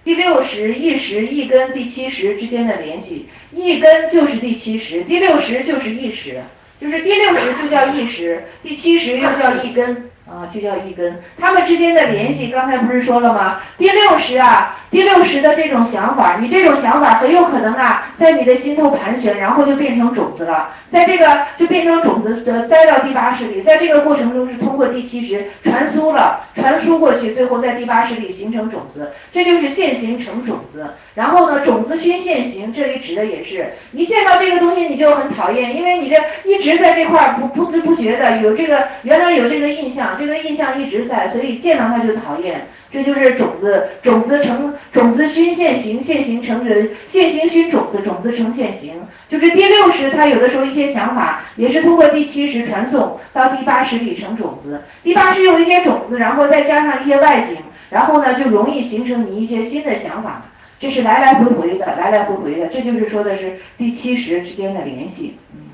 第60、意识、意根、第70之间的联系，意根就是第70，第60就是意识，就是第60就叫意识，第70又叫意根。就叫意根，它们之间的联系，刚才不是说了吗？第60的这种想法，你这种想法很有可能在你的心头盘旋，然后就变成种子了，在这个就变成种子栽到第80里，在这个过程中是通过第70传输过去，最后在第80里形成种子，这就是现行成种子。然后呢，种子熏现行，这里指的也是一见到这个东西你就很讨厌，因为你这一直在这块不知不觉的原来有这个印象，这个印象一直在，所以见到它就讨厌。这就是种子熏现行，现行成人，现行熏种子，种子成现行。就是第60，它有的时候一些想法也是通过第70传送到第80里成种子，第80有一些种子，然后再加上一些外景，然后呢就容易形成你一些新的想法。这是来来回回的，这就是说的是第70之间的联系。